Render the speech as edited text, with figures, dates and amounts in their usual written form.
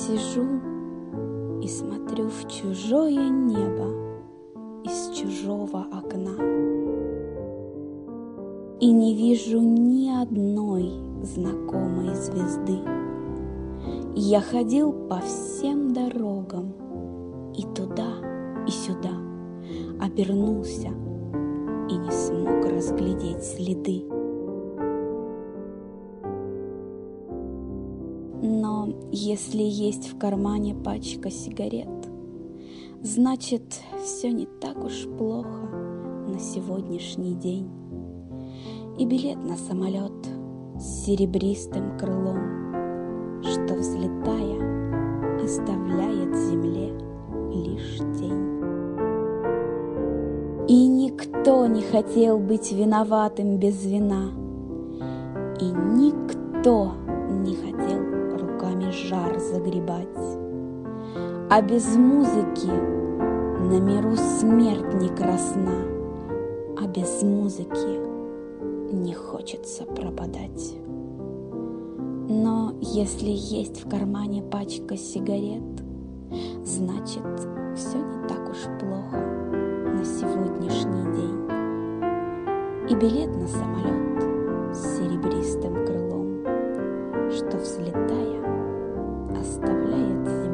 сижу и смотрю в чужое небо из чужого окна, и не вижу ни одной знакомой звезды. Я ходил по всем дорогам, и туда, и сюда, обернулся и не смог разглядеть следы. Но если есть в кармане пачка сигарет, значит, все не так уж плохо на сегодняшний день. И билет на самолет с серебристым крылом, что, взлетая, оставляет земле лишь тень. И никто не хотел быть виноватым без вина, и никто не хотел руками жар загребать. А без музыки на миру смерть не красна, а без музыки не хочется пропадать. Но если есть в кармане пачка сигарет, значит, все не так уж плохо на сегодняшний день. И билет на самолет с серебристым крылом, что, взлетая, оставляет землю